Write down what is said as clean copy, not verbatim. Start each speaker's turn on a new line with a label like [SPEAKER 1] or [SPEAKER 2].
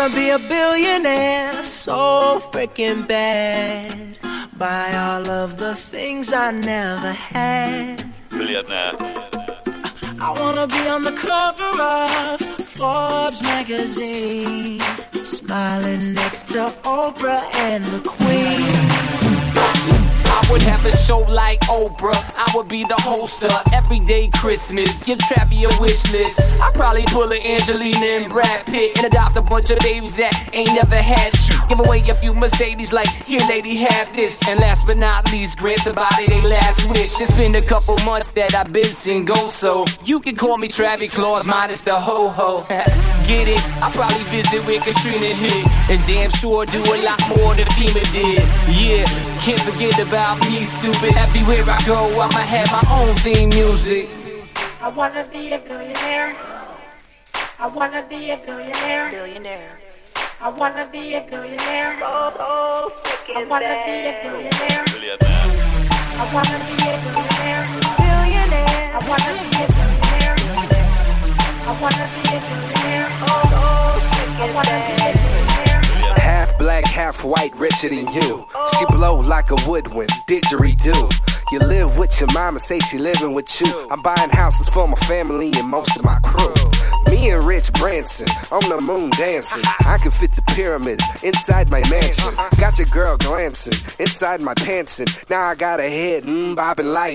[SPEAKER 1] wanna be a billionaire, so freaking bad. Buy all of the things I never had.
[SPEAKER 2] Billionaire.
[SPEAKER 1] I wanna be on the cover of Forbes magazine, smiling next to Oprah and the Queen.
[SPEAKER 3] I would have a show like Oprah. I would be the host of Everyday Christmas. Give Travi a wish list. I'd probably pull an Angelina and Brad Pitt and adopt a bunch of babies that ain't never had shit. Give away a few Mercedes like, here lady, have this. And last but not least, grant somebody they last wish. It's been a couple months that I've been single, so you can call me Travis Claus minus the ho-ho. Get it? I'll probably visit where Katrina hit, and damn sure do a lot more than FEMA did. Yeah, can't forget about me, stupid. Everywhere I go, I'ma have my own theme music.
[SPEAKER 1] I wanna be a billionaire. I wanna be a billionaire. Billionaire. I wanna be a billionaire. Oh, I wanna be a billionaire.
[SPEAKER 2] Billionaire.
[SPEAKER 1] I wanna be a billionaire. Billionaire. I wanna be a billionaire. I wanna be a billionaire. Oh, I wanna be a billionaire.
[SPEAKER 4] Half black, half white, richer than you. She blow like a woodwind, didgeridoo. You live with your mama, say she living with you. I'm buying houses for my family and most of my crew. Me and Rich Branson on the moon dancing. I can fit the pyramid inside my mansion. Got your girl glancing inside my pants, and now I got her head bobbing like